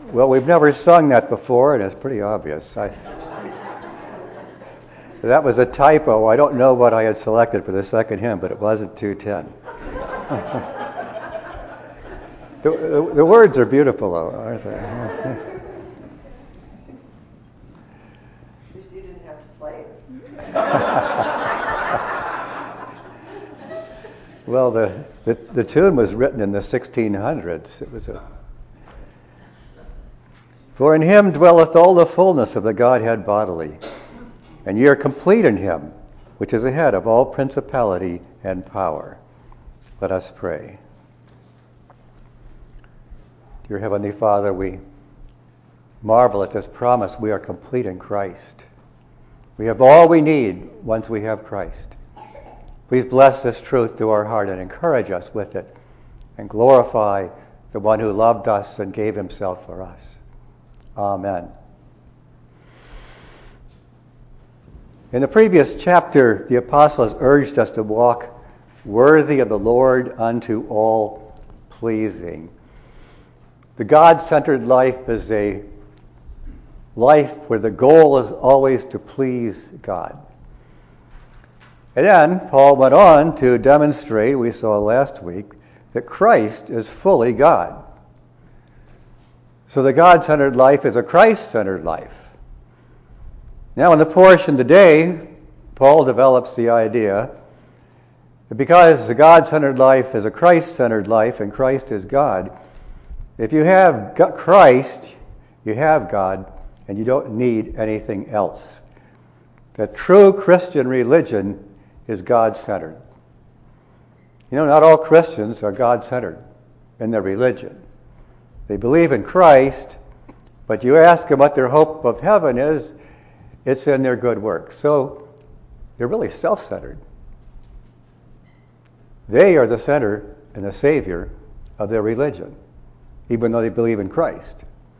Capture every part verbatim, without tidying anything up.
Well, we've never sung that before, and it's pretty obvious. I, that was a typo. I don't know what I had selected for the second hymn, but it wasn't two ten. the, the, the words are beautiful, though, aren't they? At least you didn't have to play it. Well, the, the, the tune was written in the sixteen hundreds. It was a For in him dwelleth all the fullness of the Godhead bodily, and ye are complete in him, which is the head of all principality and power. Let us pray. Dear Heavenly Father, we marvel at this promise. We are complete in Christ. We have all we need once we have Christ. Please bless this truth to our heart and encourage us with it, and glorify the one who loved us and gave himself for us. Amen. In the previous chapter, the apostles urged us to walk worthy of the Lord unto all pleasing. The God-centered life is a life where the goal is always to please God. And then Paul went on to demonstrate, we saw last week, that Christ is fully God. So the God-centered life is a Christ-centered life. Now in the portion today, Paul develops the idea that because the God-centered life is a Christ-centered life and Christ is God, if you have Christ, you have God, and you don't need anything else. The true Christian religion is God-centered. You know, not all Christians are God-centered in their religion. They believe in Christ, but you ask them what their hope of heaven is, it's in their good works. So they're really self-centered. They are the center and the savior of their religion, even though they believe in Christ.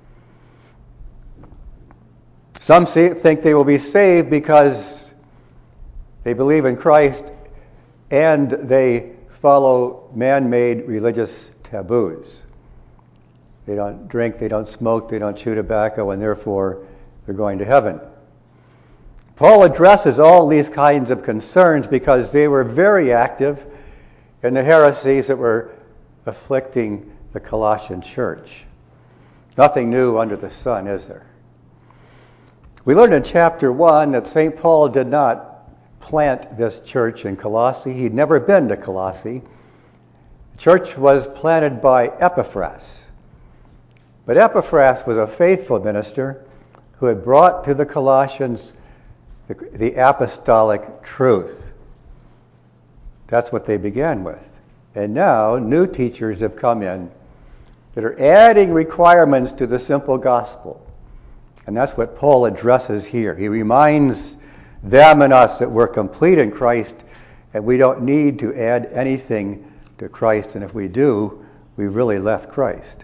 Some see, think they will be saved because they believe in Christ and they follow man-made religious taboos. They don't drink, they don't smoke, they don't chew tobacco, and therefore they're going to heaven. Paul addresses all these kinds of concerns because they were very active in the heresies that were afflicting the Colossian church. Nothing new under the sun, is there? We learned in chapter one that Saint Paul did not plant this church in Colossae. He'd never been to Colossae. The church was planted by Epaphras. But Epaphras was a faithful minister who had brought to the Colossians the, the apostolic truth. That's what they began with. And now new teachers have come in that are adding requirements to the simple gospel. And that's what Paul addresses here. He reminds them and us that we're complete in Christ and we don't need to add anything to Christ. And if we do, we've really left Christ.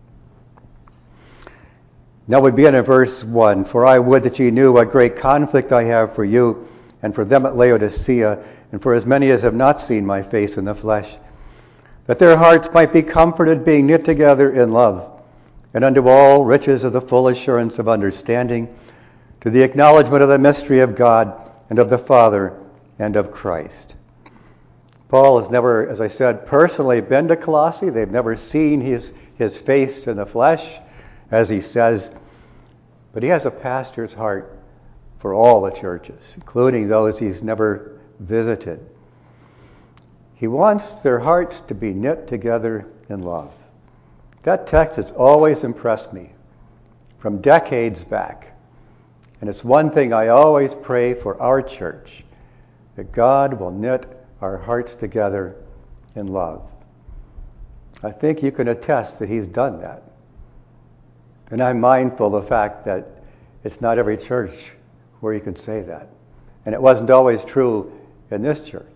Now we begin in verse one. For I would that ye knew what great conflict I have for you and for them at Laodicea and for as many as have not seen my face in the flesh, that their hearts might be comforted, being knit together in love, and unto all riches of the full assurance of understanding, to the acknowledgement of the mystery of God and of the Father and of Christ. Paul has never, as I said, personally been to Colossae. They've never seen his, his face in the flesh, as he says, but he has a pastor's heart for all the churches, including those he's never visited. He wants their hearts to be knit together in love. That text has always impressed me from decades back. And it's one thing I always pray for our church, that God will knit our hearts together in love. I think you can attest that he's done that. And I'm mindful of the fact that it's not every church where you can say that. And it wasn't always true in this church.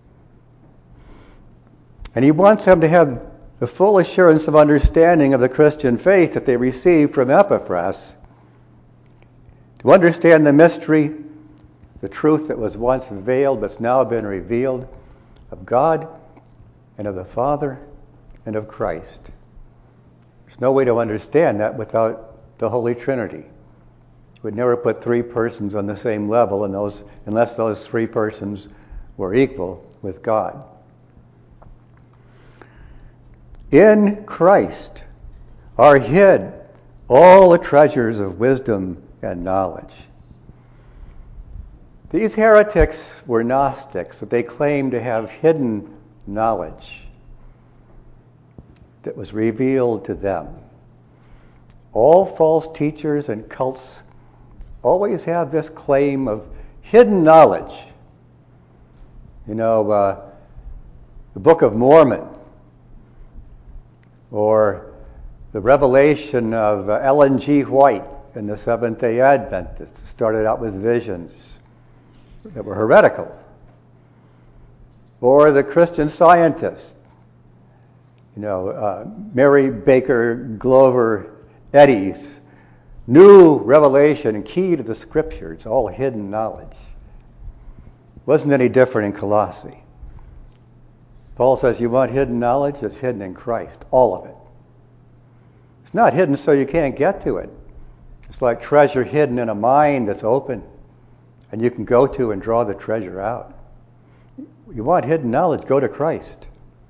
And he wants them to have the full assurance of understanding of the Christian faith that they received from Epaphras, to understand the mystery, the truth that was once veiled but's now been revealed, of God and of the Father and of Christ. There's no way to understand that without the Holy Trinity. We'd never put three persons on the same level and those, unless those three persons were equal with God. In Christ are hid all the treasures of wisdom and knowledge. These heretics were Gnostics, that they claimed to have hidden knowledge that was revealed to them. All false teachers and cults always have this claim of hidden knowledge. You know, uh, the Book of Mormon, or the revelation of uh, Ellen G. White in the Seventh-day Adventists, started out with visions that were heretical. Or the Christian Scientist, you know, uh, Mary Baker Glover Eddy's new revelation and key to the Scriptures, all hidden knowledge. Wasn't any different in Colossae. Paul says, you want hidden knowledge? It's hidden in Christ, all of it. It's not hidden so you can't get to it. It's like treasure hidden in a mine that's open, and you can go to and draw the treasure out. You want hidden knowledge? Go to Christ.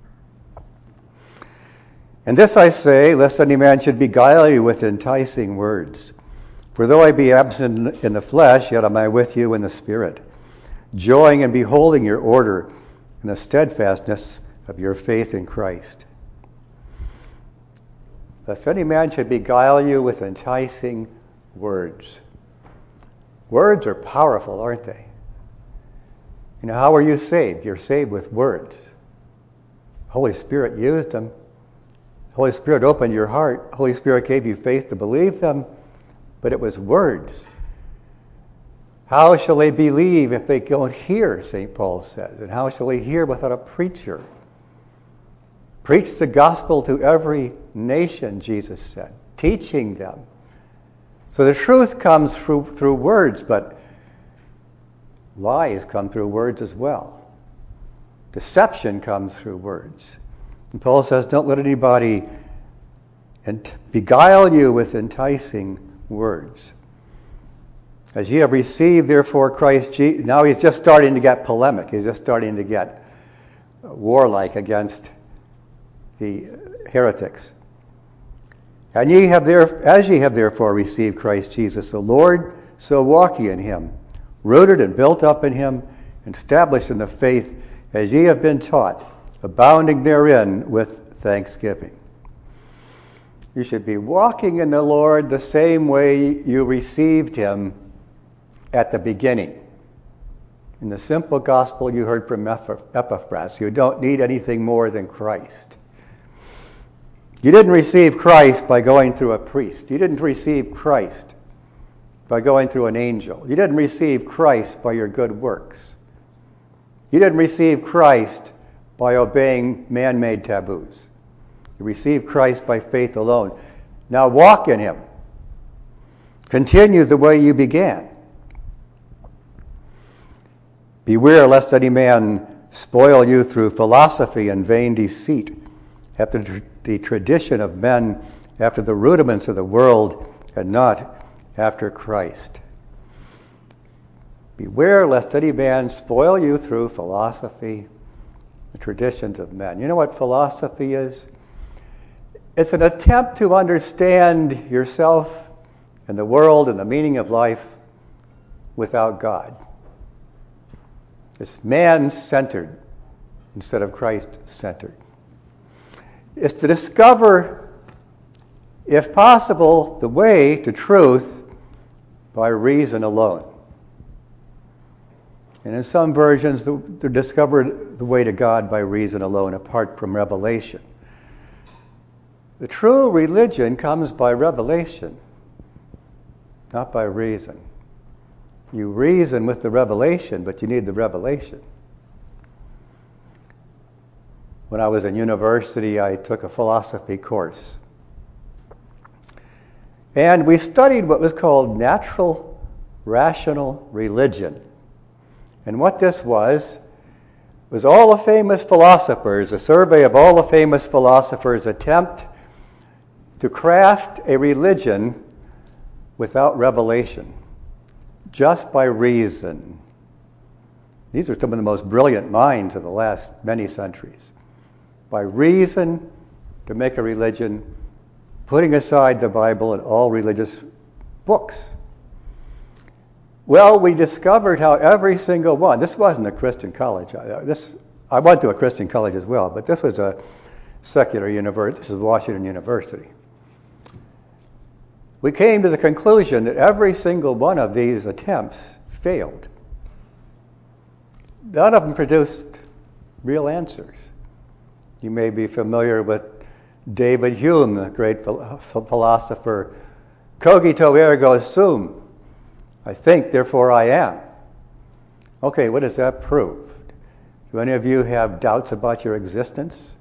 And this I say, lest any man should beguile you with enticing words. For though I be absent in the flesh, yet am I with you in the Spirit, joying in beholding your order and the steadfastness of your faith in Christ. Lest any man should beguile you with enticing words. Words are powerful, aren't they? You know, how are you saved? You're saved with words. Holy Spirit used them. Holy Spirit opened your heart. Holy Spirit gave you faith to believe them, but it was words. How shall they believe if they don't hear, Saint Paul says? And how shall they hear without a preacher? Preach the gospel to every nation, Jesus said, teaching them. So the truth comes through, through words, but lies come through words as well. Deception comes through words. And Paul says, don't let anybody ent- beguile you with enticing words. As ye have received, therefore, Christ Jesus. Now he's just starting to get polemic. He's just starting to get warlike against the heretics. And ye have there, as ye have therefore received Christ Jesus the Lord, so walk ye in him, rooted and built up in him, and established in the faith as ye have been taught, abounding therein with thanksgiving. You should be walking in the Lord the same way you received him at the beginning. In the simple gospel you heard from Epaphras, you don't need anything more than Christ. You didn't receive Christ by going through a priest. You didn't receive Christ by going through an angel. You didn't receive Christ by your good works. You didn't receive Christ by obeying man-made taboos. You received Christ by faith alone. Now walk in him. Continue the way you began. Beware lest any man spoil you through philosophy and vain deceit, after the tradition of men, after the rudiments of the world, and not after Christ. Beware lest any man spoil you through philosophy, the traditions of men. You know what philosophy is? It's an attempt to understand yourself and the world and the meaning of life without God. It's man-centered instead of Christ-centered. It's to discover, if possible, the way to truth by reason alone. And in some versions, they discover the way to God by reason alone, apart from revelation. The true religion comes by revelation, not by reason. You reason with the revelation, but you need the revelation. When I was in university, I took a philosophy course. And we studied what was called natural rational religion. And what this was, was all the famous philosophers, a survey of all the famous philosophers' attempt to craft a religion without revelation, just by reason. These are some of the most brilliant minds of the last many centuries. By reason, to make a religion, putting aside the Bible and all religious books. Well, we discovered how every single one, this wasn't a Christian college. I, this, I went to a Christian college as well, but this was a secular university. This is Washington University. We came to the conclusion that every single one of these attempts failed. None of them produced real answers. You may be familiar with David Hume, the great philosopher. Cogito ergo sum. I think, therefore I am. Okay, what does that prove? Do any of you have doubts about your existence?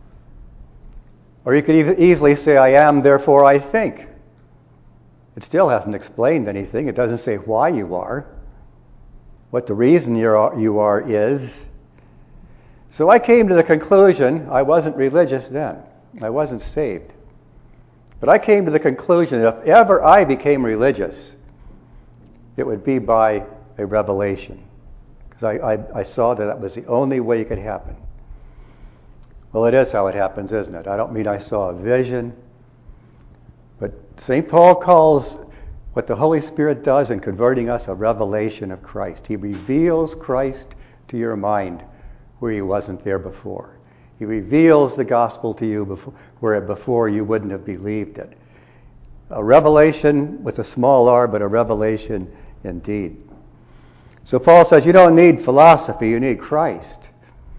Or you could easily say, I am, therefore I think. It still hasn't explained anything. It doesn't say why you are, what the reason you're, you are is. So I came to the conclusion, I wasn't religious then. I wasn't saved. But I came to the conclusion that if ever I became religious, it would be by a revelation. Because I, I, I saw that that was the only way it could happen. Well, it is how it happens, isn't it? I don't mean I saw a vision. But Saint Paul calls what the Holy Spirit does in converting us a revelation of Christ. He reveals Christ to your mind where he wasn't there before. He reveals the gospel to you before, where before you wouldn't have believed it. A revelation with a small r, but a revelation indeed. So Paul says you don't need philosophy, you need Christ.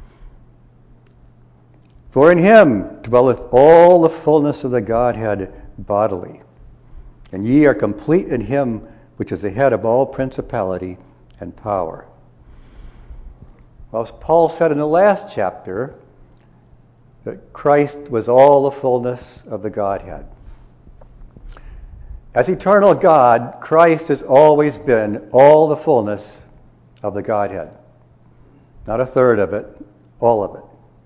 For in him dwelleth all the fullness of the Godhead bodily. And ye are complete in him which is the head of all principality and power. Well, as Paul said in the last chapter, that Christ was all the fullness of the Godhead. As eternal God, Christ has always been all the fullness of the Godhead. Not a third of it, all of it.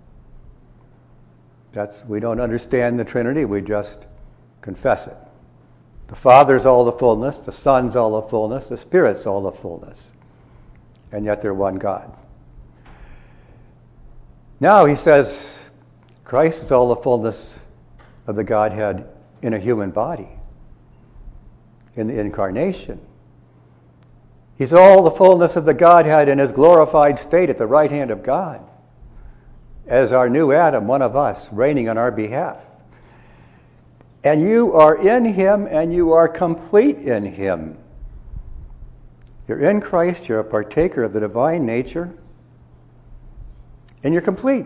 That's, we don't understand the Trinity, we just confess it. The Father's all the fullness, the Son's all the fullness, the Spirit's all the fullness. And yet they're one God. Now he says, Christ is all the fullness of the Godhead in a human body, in the incarnation. He's all the fullness of the Godhead in his glorified state at the right hand of God, as our new Adam, one of us, reigning on our behalf. And you are in him and you are complete in him. You're in Christ, you're a partaker of the divine nature, and you're complete.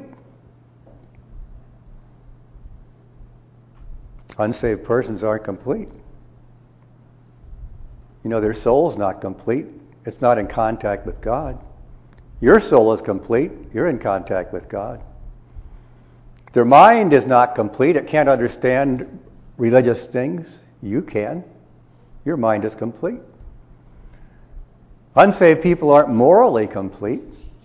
Unsaved persons aren't complete. You know, their soul's not complete. It's not in contact with God. Your soul is complete. You're in contact with God. Their mind is not complete. It can't understand religious things. You can. Your mind is complete. Unsaved people aren't morally complete.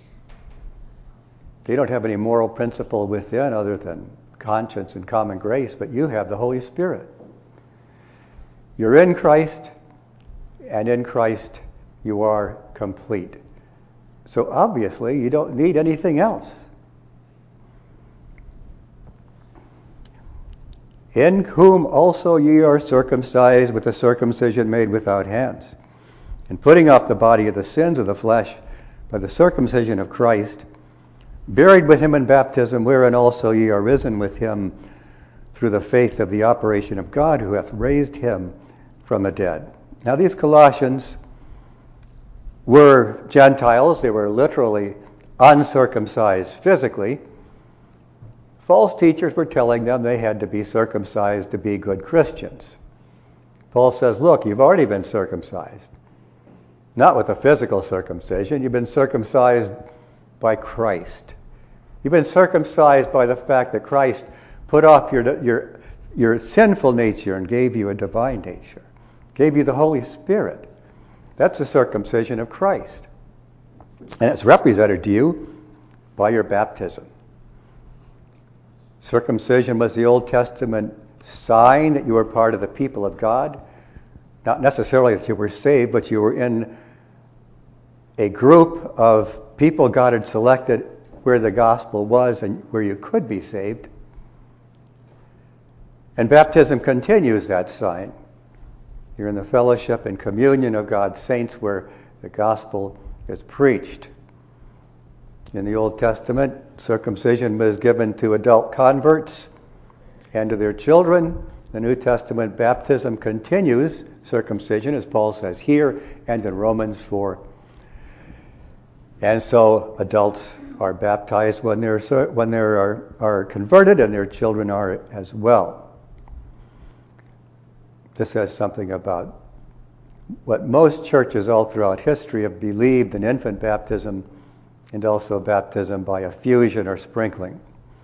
They don't have any moral principle within other than conscience and common grace, but you have the Holy Spirit. You're in Christ, and in Christ you are complete. So obviously you don't need anything else. In whom also ye are circumcised with a circumcision made without hands, and putting off the body of the sins of the flesh by the circumcision of Christ, buried with him in baptism, wherein also ye are risen with him through the faith of the operation of God, who hath raised him from the dead. Now these Colossians were Gentiles. They were literally uncircumcised physically. False teachers were telling them they had to be circumcised to be good Christians. Paul says, look, you've already been circumcised. Not with a physical circumcision. You've been circumcised by Christ. You've been circumcised by the fact that Christ put off your, your, your sinful nature and gave you a divine nature. Gave you the Holy Spirit. That's the circumcision of Christ. And it's represented to you by your baptism. Circumcision was the Old Testament sign that you were part of the people of God. Not necessarily that you were saved, but you were in a group of people God had selected where the gospel was and where you could be saved. And baptism continues that sign. You're in the fellowship and communion of God's saints where the gospel is preached. In the Old Testament, circumcision was given to adult converts and to their children. The New Testament, baptism continues circumcision, as Paul says here and in Romans four. And so adults are baptized when they're when they are, are converted, and their children are as well. This says something about what most churches all throughout history have believed in infant baptism and also baptism by effusion or sprinkling.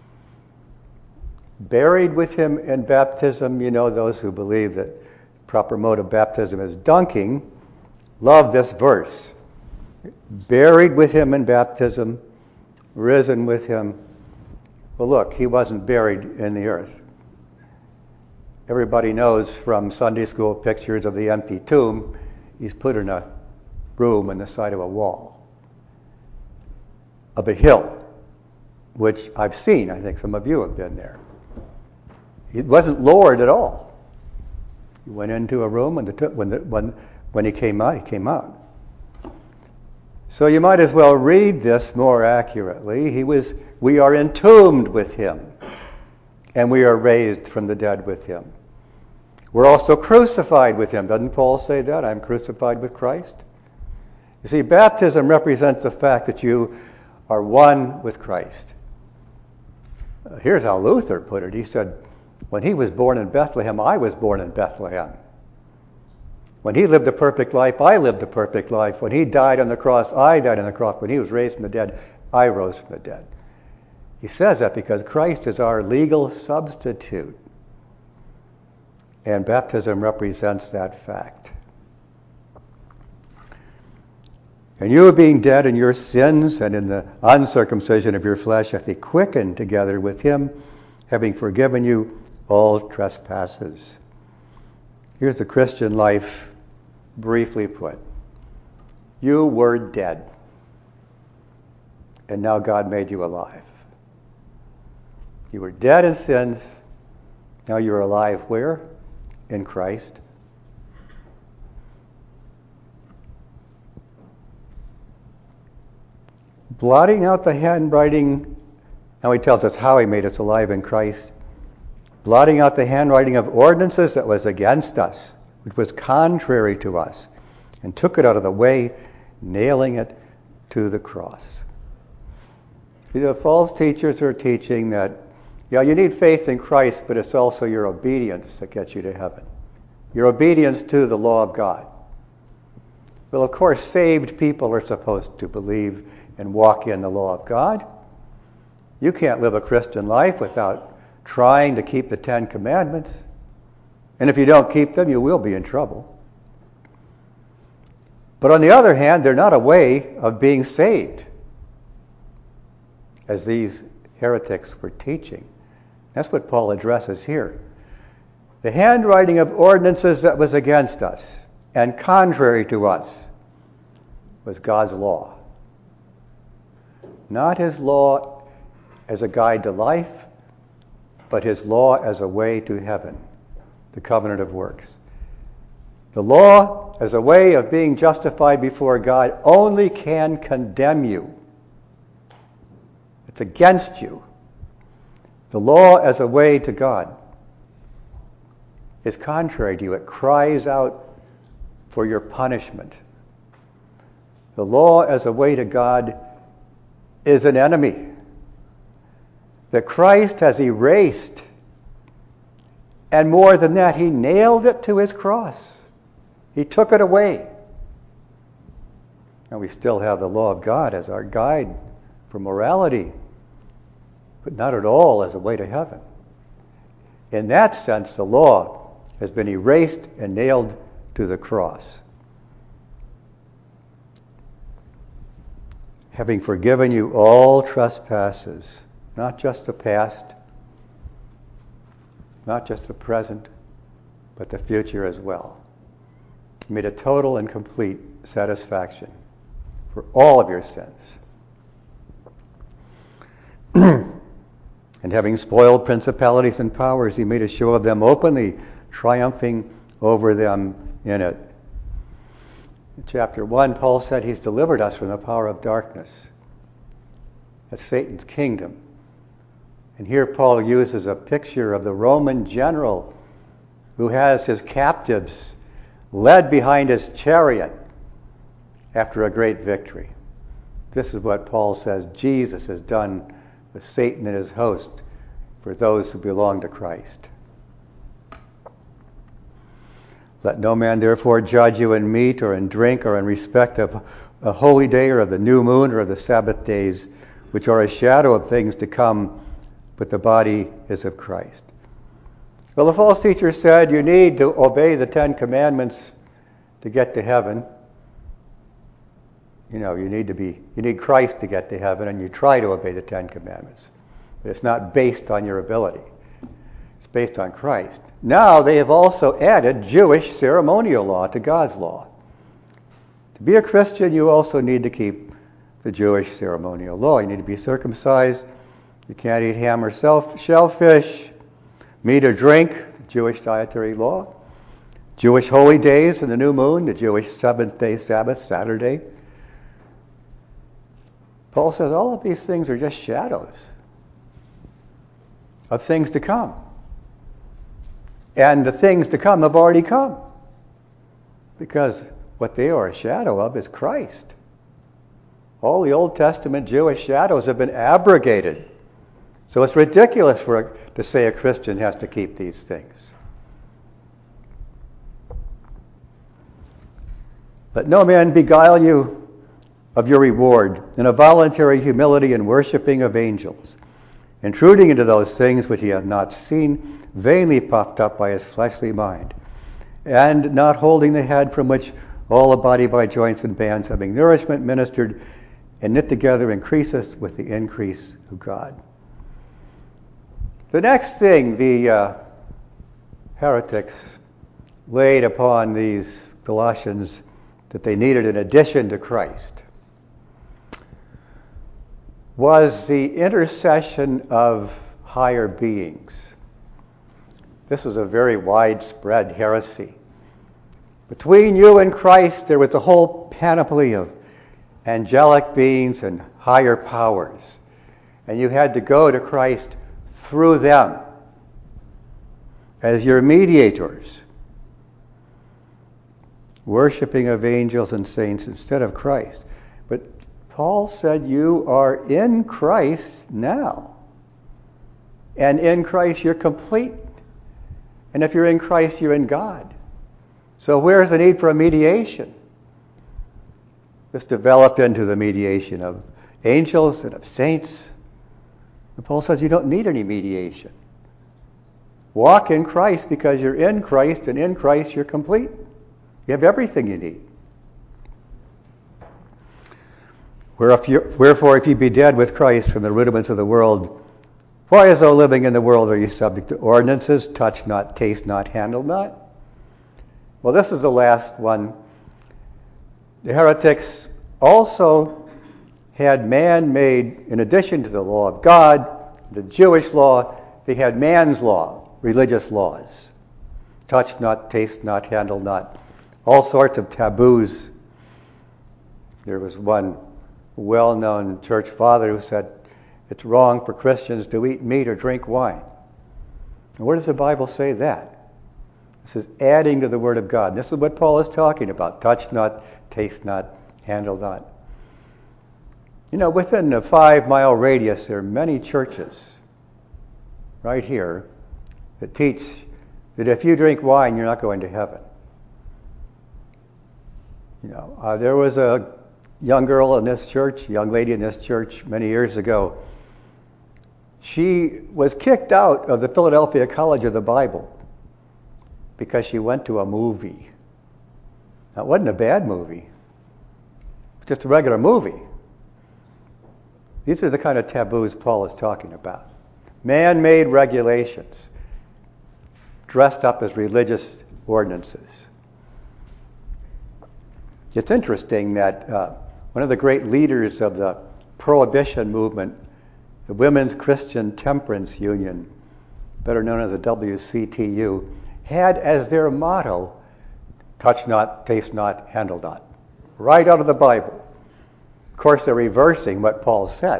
Buried with him in baptism, you know, those who believe that the proper mode of baptism is dunking, love this verse. Buried with him in baptism, risen with him. Well, look, he wasn't buried in the earth. Everybody knows from Sunday school pictures of the empty tomb, he's put in a room in the side of a wall, of a hill, which I've seen. I think some of you have been there. He wasn't lowered at all. He went into a room, and the, when, the, when, when he came out, he came out. So you might as well read this more accurately. He was, we are entombed with him, and we are raised from the dead with him. We're also crucified with him. Doesn't Paul say that? I'm crucified with Christ. You see, baptism represents the fact that you are one with Christ. Uh, here's how Luther put it. He said, when he was born in Bethlehem, I was born in Bethlehem. When he lived a perfect life, I lived a perfect life. When he died on the cross, I died on the cross. When he was raised from the dead, I rose from the dead. He says that because Christ is our legal substitute. And baptism represents that fact. And you, being dead in your sins and in the uncircumcision of your flesh, hath he quickened together with him, having forgiven you all trespasses. Here's the Christian life briefly put. You were dead, and now God made you alive. You were dead in sins, now you're alive where? In Christ. Blotting out the handwriting, now he tells us how he made us alive in Christ. Blotting out the handwriting of ordinances that was against us, which was contrary to us, and took it out of the way, nailing it to the cross. See, the false teachers are teaching that, yeah, you need faith in Christ, but it's also your obedience that gets you to heaven. Your obedience to the law of God. Well, of course, saved people are supposed to believe and walk in the law of God. You can't live a Christian life without trying to keep the Ten Commandments. And if you don't keep them, you will be in trouble. But on the other hand, they're not a way of being saved, as these heretics were teaching. That's what Paul addresses here. The handwriting of ordinances that was against us and contrary to us was God's law. Not his law as a guide to life, but his law as a way to heaven, the covenant of works. The law as a way of being justified before God only can condemn you. It's against you. The law as a way to God is contrary to you. It cries out for your punishment. The law as a way to God is an enemy that Christ has erased. And more than that, he nailed it to his cross. He took it away. And we still have the law of God as our guide for morality, but not at all as a way to heaven. In that sense, the law has been erased and nailed to the cross. Having forgiven you all trespasses, not just the past, not just the present, but the future as well. He made a total and complete satisfaction for all of your sins. And having spoiled principalities and powers, he made a show of them openly, triumphing over them in it. In chapter one, Paul said he's delivered us from the power of darkness. That's Satan's kingdom. And here Paul uses a picture of the Roman general who has his captives led behind his chariot after a great victory. This is what Paul says Jesus has done with Satan and his host for those who belong to Christ. Let no man therefore judge you in meat or in drink or in respect of a holy day or of the new moon or of the Sabbath days, which are a shadow of things to come, but the body is of Christ. Well, the false teacher said you need to obey the Ten Commandments to get to heaven. You know, you need to be, you need Christ to get to heaven, and you try to obey the Ten Commandments. But it's not based on your ability. It's based on Christ. Now they have also added Jewish ceremonial law to God's law. To be a Christian, you also need to keep the Jewish ceremonial law. You need to be circumcised. You can't eat ham or shellfish, meat or drink, the Jewish dietary law. Jewish holy days and the new moon, the Jewish seventh day Sabbath, Saturday. Paul says all of these things are just shadows of things to come. And the things to come have already come. Because what they are a shadow of is Christ. All the Old Testament Jewish shadows have been abrogated. So it's ridiculous for a, to say a Christian has to keep these things. Let no man beguile you of your reward in a voluntary humility and worshiping of angels, intruding into those things which he hath not seen, vainly puffed up by his fleshly mind, and not holding the head, from which all the body by joints and bands, having nourishment ministered and knit together, increaseth with the increase of God. The next thing the uh, heretics laid upon these Colossians that they needed in addition to Christ was the intercession of higher beings. This was a very widespread heresy. Between you and Christ, there was a whole panoply of angelic beings and higher powers. And you had to go to Christ through them as your mediators, worshiping of angels and saints instead of Christ. But Paul said you are in Christ now. And in Christ you're complete. And if you're in Christ, you're in God. So where's the need for a mediation? This developed into the mediation of angels and of saints. And Paul says you don't need any mediation. Walk in Christ because you're in Christ, and in Christ you're complete. You have everything you need. Wherefore, if you be dead with Christ from the rudiments of the world, why, as though living in the world, are you subject to ordinances? Touch not, taste not, handle not. Well, this is the last one. The heretics also had man-made, in addition to the law of God, the Jewish law, they had man's law, religious laws. Touch not, taste not, handle not. All sorts of taboos. There was one well-known church father who said, it's wrong for Christians to eat meat or drink wine. And where does the Bible say that? This is adding to the Word of God. This is what Paul is talking about. Touch not, taste not, handle not. You know, within a five-mile radius, there are many churches right here that teach that if you drink wine, you're not going to heaven. You know, uh, there was a young girl in this church, young lady in this church many years ago. She was kicked out of the Philadelphia College of the Bible because she went to a movie. Now, it wasn't a bad movie. It was just a regular movie. These are the kind of taboos Paul is talking about. Man-made regulations. dressed up as religious ordinances. It's interesting that uh, one of the great leaders of the Prohibition movement, the Women's Christian Temperance Union, better known as the W C T U, had as their motto, touch not, taste not, handle not. Right out of the Bible. Of course, they're reversing what Paul said.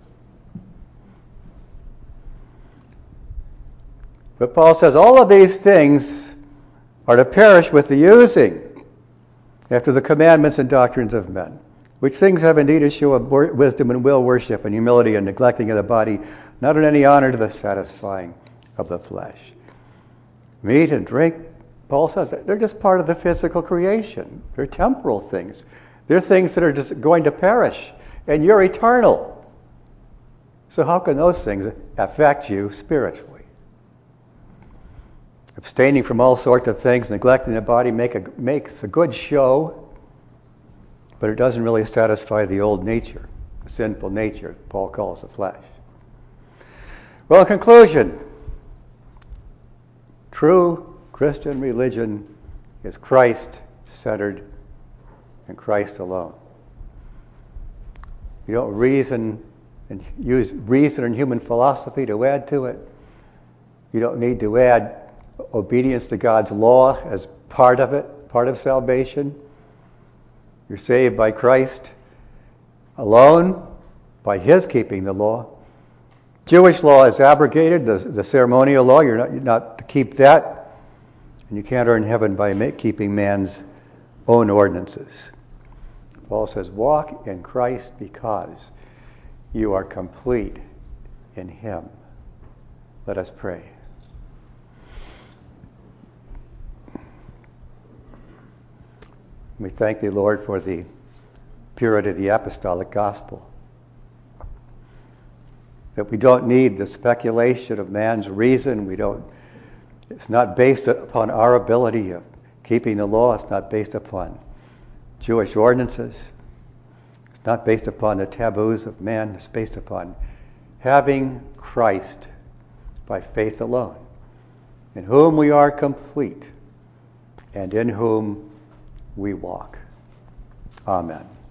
But Paul says all of these things are to perish with the using after the commandments and doctrines of men, which things have indeed a show of wisdom and will worship and humility and neglecting of the body, not in any honor to the satisfying of the flesh. Meat and drink, Paul says, they're just part of the physical creation. They're temporal things. They're things that are just going to perish, and you're eternal. So how can those things affect you spiritually? Abstaining from all sorts of things, neglecting the body make a, makes a good show, but it doesn't really satisfy the old nature, the sinful nature Paul calls the flesh. Well, in conclusion, true Christian religion is Christ-centered and Christ alone. You don't reason and use reason and human philosophy to add to it. You don't need to add obedience to God's law as part of it, part of salvation. You're saved by Christ alone, by His keeping the law. Jewish law is abrogated, the, the ceremonial law. You're not, you're not to keep that. And you can't earn heaven by make, keeping man's own ordinances. Paul says, walk in Christ because you are complete in Him. Let us pray. We thank Thee, Lord, for the purity of the apostolic gospel. That we don't need the speculation of man's reason. We don't. It's not based upon our ability of keeping the law. It's not based upon Jewish ordinances. It's not based upon the taboos of man. It's based upon having Christ by faith alone, in whom we are complete, and in whom we walk. Amen.